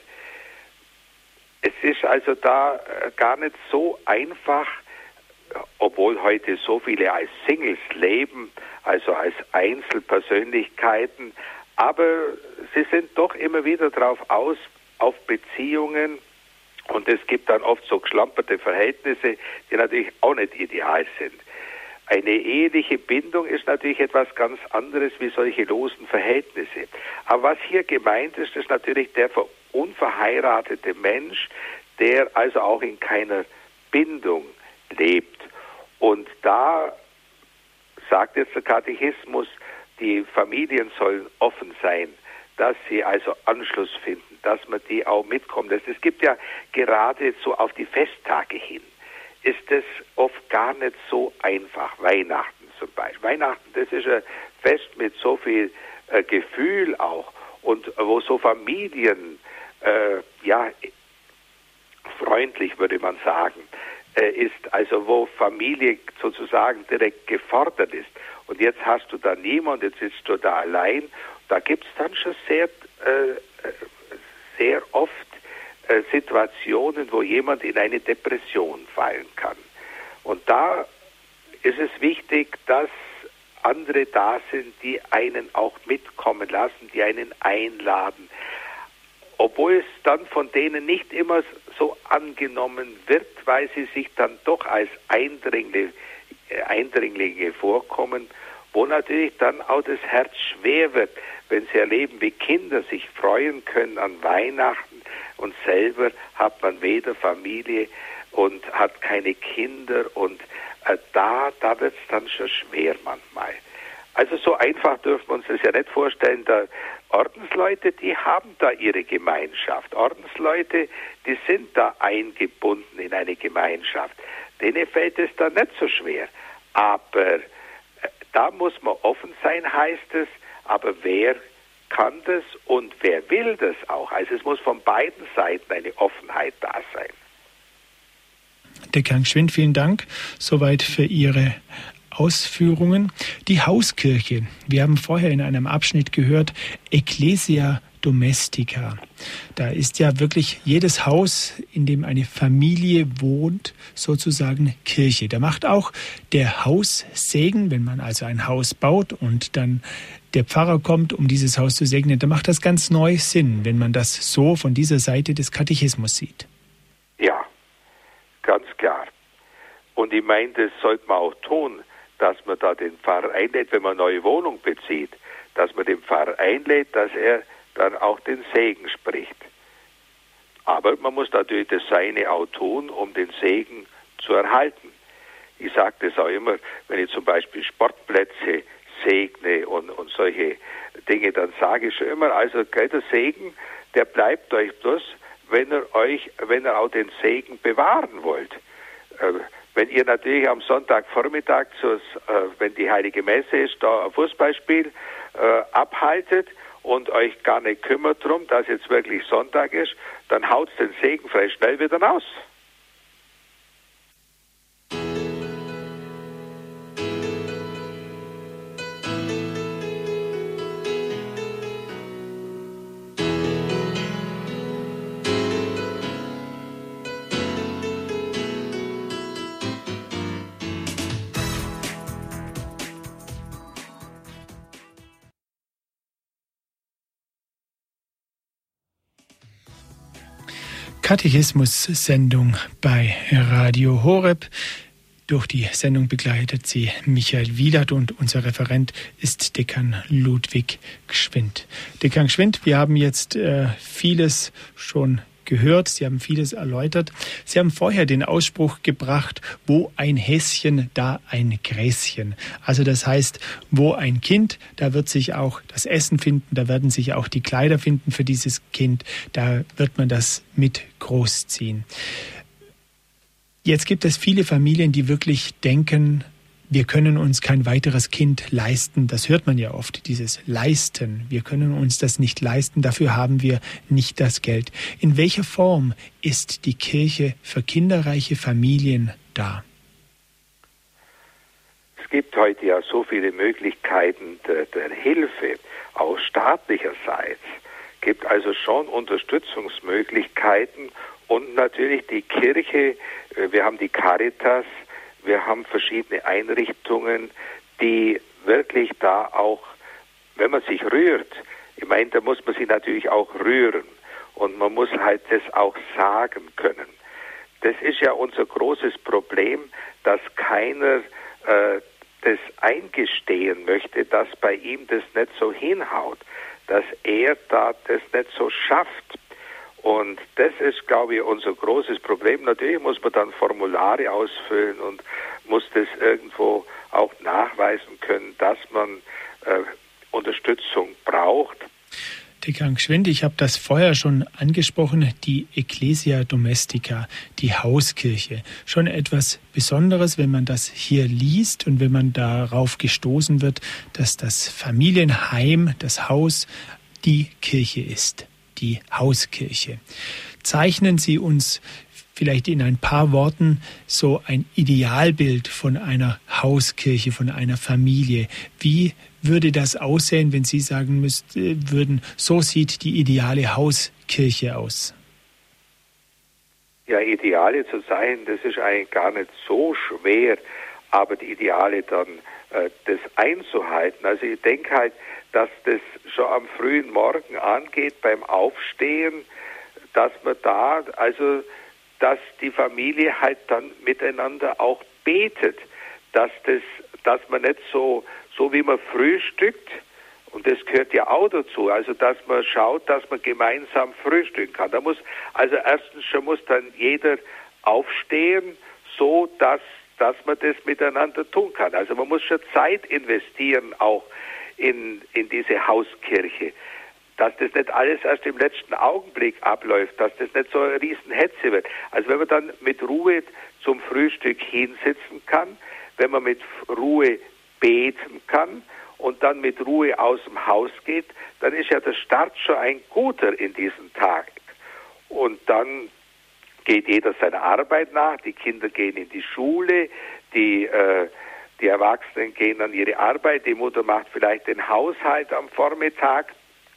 S2: Es ist also da äh, gar nicht so einfach, obwohl heute so viele als Singles leben, also als Einzelpersönlichkeiten, aber sie sind doch immer wieder darauf aus, auf Beziehungen, und es gibt dann oft so geschlamperte Verhältnisse, die natürlich auch nicht ideal sind. Eine eheliche Bindung ist natürlich etwas ganz anderes wie solche losen Verhältnisse. Aber was hier gemeint ist, ist natürlich der unverheiratete Mensch, der also auch in keiner Bindung lebt. Und da sagt jetzt der Katechismus, die Familien sollen offen sein, dass sie also Anschluss finden, dass man die auch mitkommen lässt. Es gibt ja gerade so auf die Festtage hin, ist es oft gar nicht so einfach. Weihnachten zum Beispiel. Weihnachten, das ist ein Fest mit so viel äh, Gefühl auch und wo so Familien, äh, ja, freundlich würde man sagen, äh, ist, also wo Familie sozusagen direkt gefordert ist. Und jetzt hast du da niemand, jetzt sitzt du da allein. Da gibt es dann schon sehr, äh, sehr oft äh, Situationen, wo jemand in eine Depression fallen kann. Und da ist es wichtig, dass andere da sind, die einen auch mitkommen lassen, die einen einladen. Obwohl es dann von denen nicht immer so angenommen wird, weil sie sich dann doch als Eindringlinge, äh, Eindringlinge vorkommen, wo natürlich dann auch das Herz schwer wird, wenn sie erleben, wie Kinder sich freuen können an Weihnachten und selber hat man weder Familie und hat keine Kinder und äh, da, da wird es dann schon schwer manchmal. Also so einfach dürfen wir uns das ja nicht vorstellen. Da Ordensleute, die haben da ihre Gemeinschaft. Ordensleute, die sind da eingebunden in eine Gemeinschaft. Denen fällt es da nicht so schwer. Aber da muss man offen sein, heißt es, aber wer kann das und wer will das auch? Also es muss von beiden Seiten eine Offenheit da sein.
S1: Dekan Gschwind, vielen Dank soweit für Ihre Ausführungen. Die Hauskirche. Wir haben vorher in einem Abschnitt gehört, Ecclesia Domestica. Da ist ja wirklich jedes Haus, in dem eine Familie wohnt, sozusagen Kirche. Da macht auch der Haussegen, wenn man also ein Haus baut und dann der Pfarrer kommt, um dieses Haus zu segnen, da macht das ganz neu Sinn, wenn man das so von dieser Seite des Katechismus sieht.
S2: Ja, ganz klar. Und ich meine, das sollte man auch tun, dass man da den Pfarrer einlädt, wenn man eine neue Wohnung bezieht, dass man den Pfarrer einlädt, dass er dann auch den Segen spricht. Aber man muss natürlich das Seine auch tun, um den Segen zu erhalten. Ich sage das auch immer, wenn ich zum Beispiel Sportplätze segne und, und solche Dinge, dann sage ich schon immer, also der Segen, der bleibt euch bloß, wenn ihr euch, wenn ihr auch den Segen bewahren wollt. Äh, wenn ihr natürlich am Sonntagvormittag, äh, wenn die Heilige Messe ist, da ein Fußballspiel äh, abhaltet und euch gar nicht kümmert drum, dass jetzt wirklich Sonntag ist, dann haut den Segen frei schnell wieder raus.
S1: Katechismus-Sendung bei Radio Horeb. Durch die Sendung begleitet sie Michael Wielert und unser Referent ist Dekan Ludwig Gschwind. Dekan Gschwind, wir haben jetzt äh, vieles schon gehört, Sie haben vieles erläutert. Sie haben vorher den Ausspruch gebracht, wo ein Häschen, da ein Gräschen. Also das heißt, wo ein Kind, da wird sich auch das Essen finden, da werden sich auch die Kleider finden für dieses Kind, da wird man das mit großziehen. Jetzt gibt es viele Familien, die wirklich denken, wir können uns kein weiteres Kind leisten. Das hört man ja oft, dieses Leisten. Wir können uns das nicht leisten, dafür haben wir nicht das Geld. In welcher Form ist die Kirche für kinderreiche Familien da?
S2: Es gibt heute ja so viele Möglichkeiten der, der Hilfe, auch staatlicherseits. Es gibt also schon Unterstützungsmöglichkeiten und natürlich die Kirche, wir haben die Caritas, wir haben verschiedene Einrichtungen, die wirklich da auch, wenn man sich rührt, ich meine, da muss man sich natürlich auch rühren und man muss halt das auch sagen können. Das ist ja unser großes Problem, dass keiner äh, das eingestehen möchte, dass bei ihm das nicht so hinhaut, dass er da das nicht so schafft. Und das ist, glaube ich, unser großes Problem. Natürlich muss man dann Formulare ausfüllen und muss das irgendwo auch nachweisen können, dass man äh, Unterstützung braucht.
S1: Dekan Gschwind, ich habe das vorher schon angesprochen, die Ecclesia Domestica, die Hauskirche. Schon etwas Besonderes, wenn man das hier liest und wenn man darauf gestoßen wird, dass das Familienheim, das Haus, die Kirche ist. Die Hauskirche. Zeichnen Sie uns vielleicht in ein paar Worten so ein Idealbild von einer Hauskirche, von einer Familie. Wie würde das aussehen, wenn Sie sagen müssten, würden, so sieht die ideale Hauskirche aus?
S2: Ja, Ideale zu sein, das ist eigentlich gar nicht so schwer, aber die Ideale dann äh, das einzuhalten. Also ich denke halt, dass das schon am frühen Morgen angeht beim Aufstehen, dass man da, also dass die Familie halt dann miteinander auch betet, dass das, dass man nicht so, so wie man frühstückt, und das gehört ja auch dazu, also dass man schaut, dass man gemeinsam frühstücken kann. Da muss, also erstens schon muss dann jeder aufstehen, so dass, dass man das miteinander tun kann. Also man muss schon Zeit investieren auch in, in diese Hauskirche, dass das nicht alles erst im letzten Augenblick abläuft, dass das nicht so eine Riesenhetze wird. Also wenn man dann mit Ruhe zum Frühstück hinsitzen kann, wenn man mit Ruhe beten kann und dann mit Ruhe aus dem Haus geht, dann ist ja der Start schon ein guter in diesen Tag. Und dann geht jeder seiner Arbeit nach, die Kinder gehen in die Schule, die, äh, die Erwachsenen gehen an ihre Arbeit, die Mutter macht vielleicht den Haushalt am Vormittag.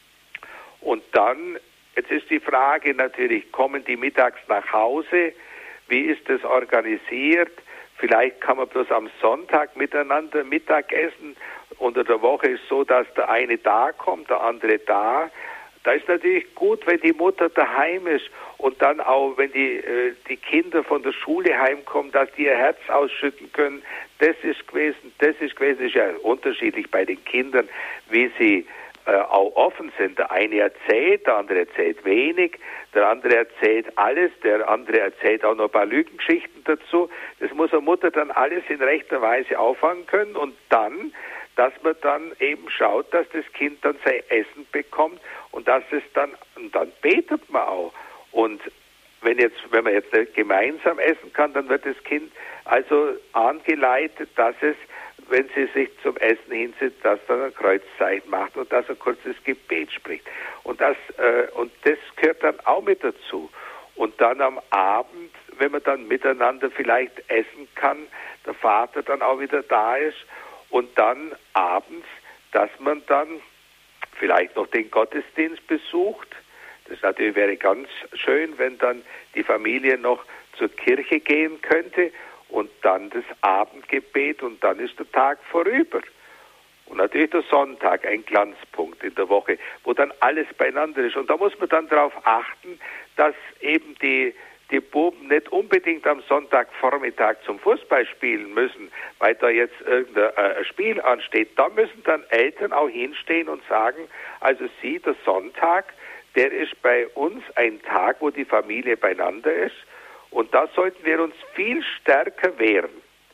S2: Und dann, jetzt ist die Frage natürlich, kommen die mittags nach Hause? Wie ist das organisiert? Vielleicht kann man bloß am Sonntag miteinander Mittag essen. Unter der Woche ist es so, dass der eine da kommt, der andere da. Da ist natürlich gut, wenn die Mutter daheim ist und dann auch, wenn die, äh, die Kinder von der Schule heimkommen, dass die ihr Herz ausschütten können. Das ist gewesen, das ist gewesen, ist ja unterschiedlich bei den Kindern, wie sie äh, auch offen sind. Der eine erzählt, der andere erzählt wenig, der andere erzählt alles, der andere erzählt auch noch ein paar Lügengeschichten dazu. Das muss eine Mutter dann alles in rechter Weise auffangen können und dann, dass man dann eben schaut, dass das Kind dann sein Essen bekommt und dass es dann, und dann betet man auch. Und wenn jetzt, wenn man jetzt nicht gemeinsam essen kann, dann wird das Kind also angeleitet, dass es, wenn sie sich zum Essen hinsetzt, dass dann ein Kreuzzeichen macht und dass ein kurzes Gebet spricht. Und das, äh, und das gehört dann auch mit dazu. Und dann am Abend, wenn man dann miteinander vielleicht essen kann, der Vater dann auch wieder da ist, und dann abends, dass man dann vielleicht noch den Gottesdienst besucht. Das natürlich wäre ganz schön, wenn dann die Familie noch zur Kirche gehen könnte und dann das Abendgebet und dann ist der Tag vorüber. Und natürlich der Sonntag, ein Glanzpunkt in der Woche, wo dann alles beieinander ist. Und da muss man dann darauf achten, dass eben die die Buben nicht unbedingt am Sonntagvormittag zum Fußball spielen müssen, weil da jetzt irgendein äh, Spiel ansteht. Da müssen dann Eltern auch hinstehen und sagen, also Sie, der Sonntag, der ist bei uns ein Tag, wo die Familie beieinander ist und da sollten wir uns viel stärker wehren.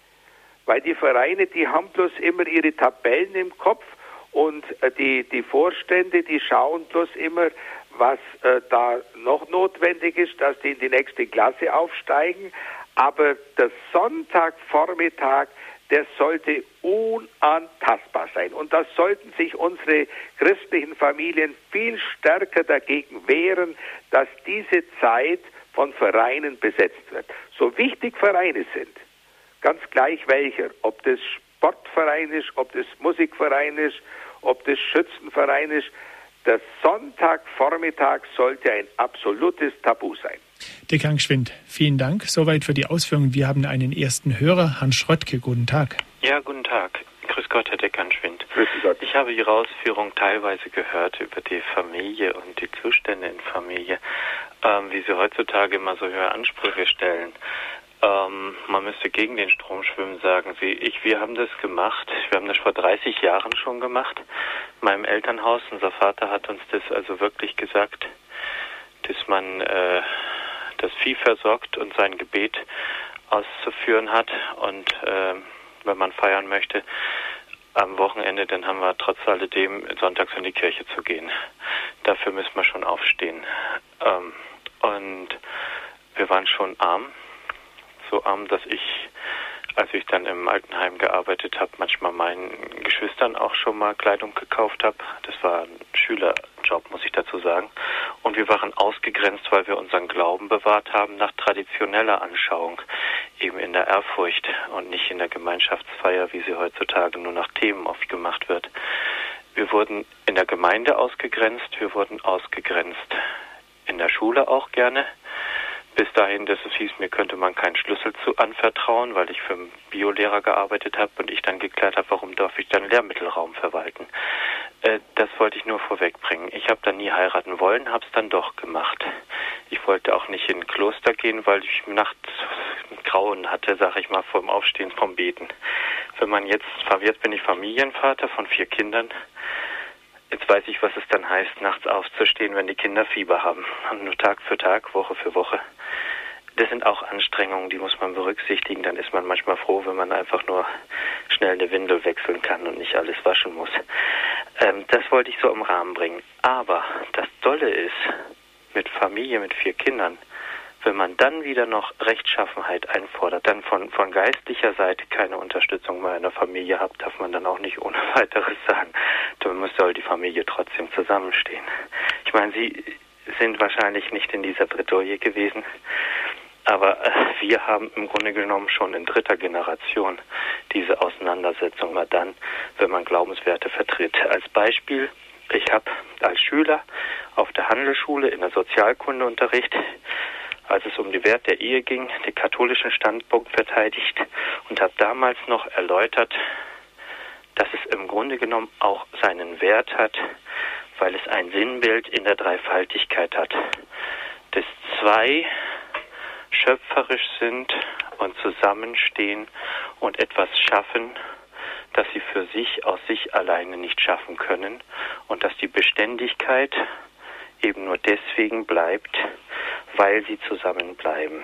S2: Weil die Vereine, die haben bloß immer ihre Tabellen im Kopf und äh, die, die Vorstände, die schauen bloß immer, was äh, da noch notwendig ist, dass die in die nächste Klasse aufsteigen. Aber der Sonntagvormittag, der sollte unantastbar sein. Und da sollten sich unsere christlichen Familien viel stärker dagegen wehren, dass diese Zeit von Vereinen besetzt wird. So wichtig Vereine sind, ganz gleich welcher, ob das Sportverein ist, ob das Musikverein ist, ob das Schützenverein ist, der Sonntagvormittag sollte ein absolutes Tabu sein.
S1: Dekan Gschwind, vielen Dank. Soweit für die Ausführungen. Wir haben einen ersten Hörer, Hans Schröttke. Guten Tag.
S3: Ja, guten Tag. Grüß Gott, Herr Dekan Gschwind.
S2: Grüß Gott.
S3: Ich habe Ihre Ausführung teilweise gehört über die Familie und die Zustände in Familie, ähm, wie Sie heutzutage immer so hohe Ansprüche stellen. Ähm, man müsste gegen den Strom schwimmen, sagen Sie. Ich, wir haben das gemacht. Wir haben das vor dreißig Jahren schon gemacht. In meinem Elternhaus, unser Vater hat uns das also wirklich gesagt, dass man äh, das Vieh versorgt und sein Gebet auszuführen hat. Und äh, wenn man feiern möchte, am Wochenende, dann haben wir trotz alledem sonntags in die Kirche zu gehen. Dafür müssen wir schon aufstehen. Ähm, und wir waren schon arm. So arm, dass ich, als ich dann im Altenheim gearbeitet habe, manchmal meinen Geschwistern auch schon mal Kleidung gekauft habe. Das war ein Schülerjob, muss ich dazu sagen. Und wir waren ausgegrenzt, weil wir unseren Glauben bewahrt haben nach traditioneller Anschauung, eben in der Ehrfurcht und nicht in der Gemeinschaftsfeier, wie sie heutzutage nur nach Themen oft gemacht wird. Wir wurden in der Gemeinde ausgegrenzt, wir wurden ausgegrenzt in der Schule auch gerne. Bis dahin, dass es hieß, mir könnte man keinen Schlüssel zu anvertrauen, weil ich für einen Biolehrer gearbeitet habe und ich dann geklärt habe, warum darf ich dann Lehrmittelraum verwalten. Äh, das wollte ich nur vorwegbringen. Ich habe dann nie heiraten wollen, habe es dann doch gemacht. Ich wollte auch nicht in ein Kloster gehen, weil ich nachts Grauen hatte, sag ich mal, vor dem Aufstehen vom Beten. Wenn man jetzt, jetzt bin ich Familienvater von vier Kindern. Jetzt weiß ich, was es dann heißt, nachts aufzustehen, wenn die Kinder Fieber haben. Und nur Tag für Tag, Woche für Woche. Das sind auch Anstrengungen, die muss man berücksichtigen. Dann ist man manchmal froh, wenn man einfach nur schnell eine Windel wechseln kann und nicht alles waschen muss. Ähm, das wollte ich so im Rahmen bringen. Aber das Tolle ist, mit Familie, mit vier Kindern, Wenn man dann wieder noch Rechtschaffenheit einfordert, dann von, von geistlicher Seite keine Unterstützung mehr in der Familie hat, darf man dann auch nicht ohne weiteres sagen, dann muss soll die Familie trotzdem zusammenstehen. Ich meine, Sie sind wahrscheinlich nicht in dieser Bredouille gewesen, aber äh, wir haben im Grunde genommen schon in dritter Generation diese Auseinandersetzung mal dann, wenn man Glaubenswerte vertritt. Als Beispiel, ich habe als Schüler auf der Handelsschule in der Sozialkundeunterricht, als es um den Wert der Ehe ging, den katholischen Standpunkt verteidigt und habe damals noch erläutert, dass es im Grunde genommen auch seinen Wert hat, weil es ein Sinnbild in der Dreifaltigkeit hat, dass zwei schöpferisch sind und zusammenstehen und etwas schaffen, das sie für sich aus sich alleine nicht schaffen können und dass die Beständigkeit eben nur deswegen bleibt, weil sie zusammenbleiben.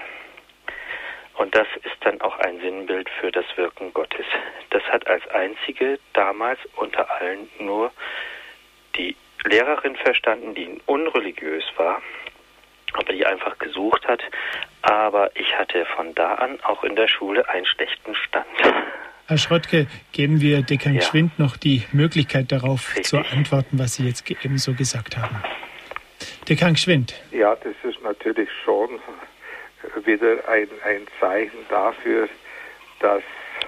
S3: Und das ist dann auch ein Sinnbild für das Wirken Gottes. Das hat als einzige damals unter allen nur die Lehrerin verstanden, die unreligiös war, aber die einfach gesucht hat. Aber ich hatte von da an auch in der Schule einen schlechten Stand.
S1: Herr Schröttke, geben wir Dekan
S3: ja.
S1: Gschwind noch die Möglichkeit darauf
S3: Richtig.
S1: zu antworten, was Sie jetzt ebenso gesagt haben. Dekan Gschwind.
S2: Ja, das ist natürlich schon wieder ein, ein Zeichen dafür, dass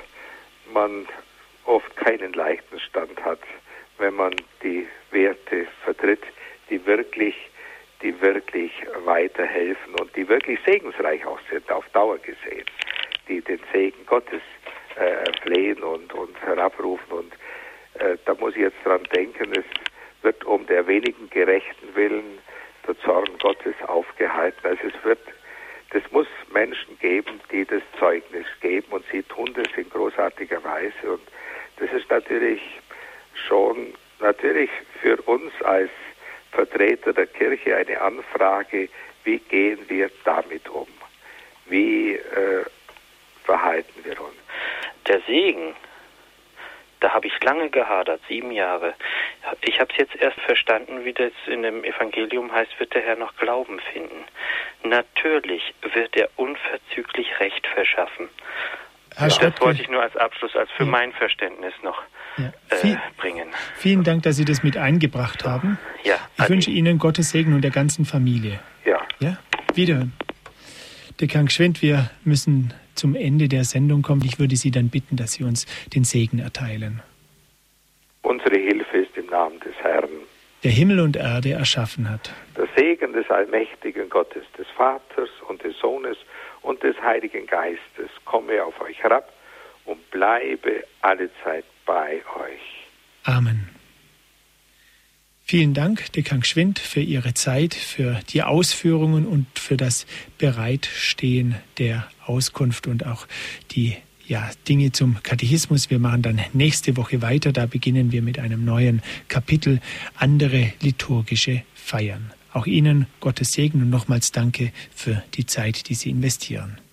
S2: man oft keinen leichten Stand hat, wenn man die Werte vertritt, die wirklich, die wirklich weiterhelfen und die wirklich segensreich auch sind, auf Dauer gesehen, die den Segen Gottes äh, flehen und, und herabrufen. Und äh, da muss ich jetzt dran denken, es wird um der wenigen Gerechten willen der Zorn Gottes aufgehalten. Also es wird, das muss Menschen geben, die das Zeugnis geben und sie tun das in großartiger Weise. Und das ist natürlich schon, natürlich für uns als Vertreter der Kirche eine Anfrage, wie gehen wir damit um? Wie äh, verhalten wir uns?
S3: Der Segen, da habe ich lange gehadert, sieben Jahre. Ich habe es jetzt erst verstanden, wie das in dem Evangelium heißt, wird der Herr noch Glauben finden. Natürlich wird er unverzüglich Recht verschaffen.
S1: Herr
S3: das
S1: Schröttke,
S3: wollte ich nur als Abschluss, als für
S1: ja.
S3: mein Verständnis noch
S1: ja.
S3: äh,
S1: Viel,
S3: bringen.
S1: Vielen Dank, dass Sie das mit eingebracht haben.
S3: Ja,
S1: ich wünsche Ihnen Gottes Segen und der ganzen Familie.
S2: Ja.
S1: Ja, wiederhören. Dekan Gschwind, wir müssen zum Ende der Sendung kommen. Ich würde Sie dann bitten, dass Sie uns den Segen erteilen.
S2: Unsere Hilfe ist im Namen des Herrn,
S1: der Himmel und Erde erschaffen hat.
S2: Der Segen des allmächtigen Gottes, des Vaters und des Sohnes und des Heiligen Geistes komme auf euch herab und bleibe allezeit bei euch.
S1: Amen. Vielen Dank, Dekan Gschwind, für Ihre Zeit, für die Ausführungen und für das Bereitstehen der Auskunft und auch die ja, Dinge zum Katechismus. Wir machen dann nächste Woche weiter. Da beginnen wir mit einem neuen Kapitel, andere liturgische Feiern. Auch Ihnen Gottes Segen und nochmals danke für die Zeit, die Sie investieren.